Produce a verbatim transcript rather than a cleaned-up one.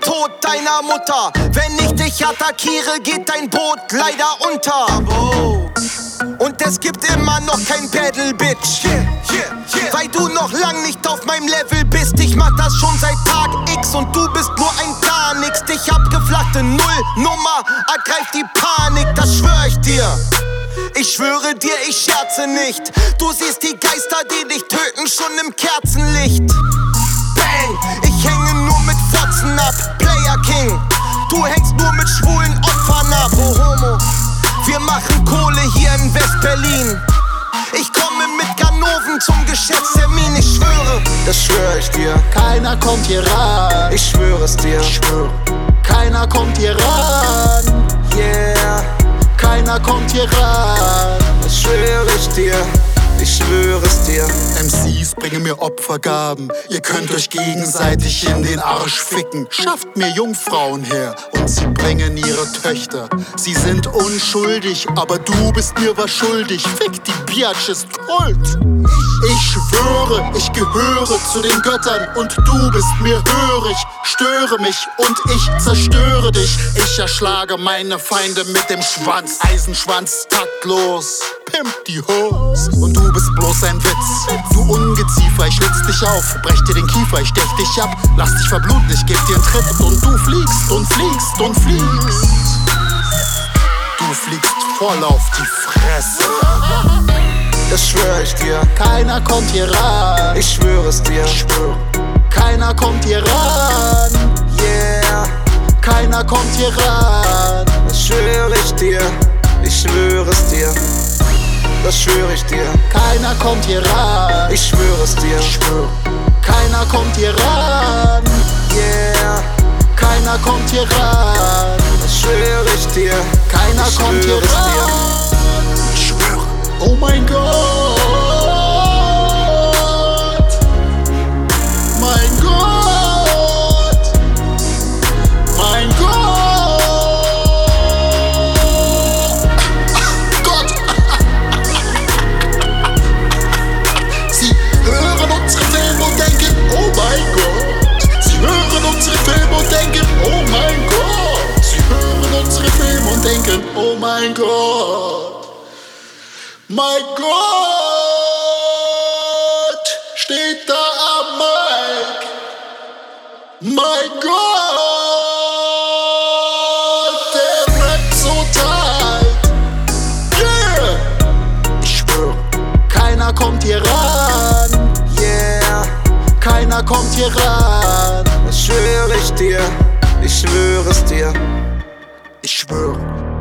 Tod deiner Mutter. Wenn ich dich attackiere, geht dein Boot leider unter. Und es gibt immer noch kein Battle, Bitch. Yeah, yeah, yeah. Weil du noch lang nicht auf meinem Level bist. Ich mach das schon seit Tag X und du bist nur ein gar nix. Dich abgeflachte Nullnummer ergreift die Panik, das schwör ich dir. Ich schwöre dir, ich scherze nicht. Du siehst die Geister, die dich töten, schon im Kerzenlicht. Bang, ich hänge nur mit Fotzen ab, Player King. Du hängst nur mit schwulen Opfern ab, oh Homo. Wir machen Kohle hier in West-Berlin. Ich komme mit Ganoven zum Geschäftstermin, ich schwöre, das schwöre ich dir. Keiner kommt hier ran, ich schwöre es dir. Ich schwöre, keiner kommt hier ran. Yeah, keiner kommt hier ran. Das schwöre ich dir. Ich schwöre es dir. M Cs bringen mir Opfergaben. Ihr könnt euch gegenseitig in den Arsch ficken. Schafft mir Jungfrauen her und sie bringen ihre Töchter. Sie sind unschuldig, aber du bist mir was schuldig. Fick, die Biatch ist Kult. Ich schwöre, ich gehöre zu den Göttern und du bist mir hörig. Störe mich und ich zerstöre dich. Ich erschlage meine Feinde mit dem Schwanz. Eisenschwanz, taktlos, pimp die Hose. Und du bist bloß ein Witz. Du Ungeziefer, ich schlitz dich auf, brech dir den Kiefer, ich stech dich ab. Lass dich verbluten, ich geb dir einen Tritt. Und du fliegst und fliegst und fliegst. Du fliegst voll auf die Fresse. Das schwöre ich dir. Keiner kommt hier ran. Ich schwöre es dir. Ich schwöre. Keiner kommt hier ran. Yeah, keiner kommt hier ran. Das schwöre ich dir. Ich schwöre es dir. Das schwöre ich dir. Keiner kommt hier ran. Ich schwöre es dir. Ich schwöre. Keiner kommt hier ran. Yeah, keiner kommt hier ran. Das schwöre ich dir. Keiner ich kommt hier ran. Ich schwöre. Oh mein Gott. Mein Gott. Mein Gott. Gott. Sie hören unsere Filme und denken, oh mein Gott. Sie hören unsere Filme und denken, oh mein Gott. Sie hören unsere Filme und denken, oh mein Gott. Mein Gott steht da am Mic. Mein Gott, der rappt so tight. Yeah. Ich schwöre, keiner kommt hier ran. Yeah, keiner kommt hier ran. Das schwöre ich dir. Ich schwöre es dir. Ich schwöre.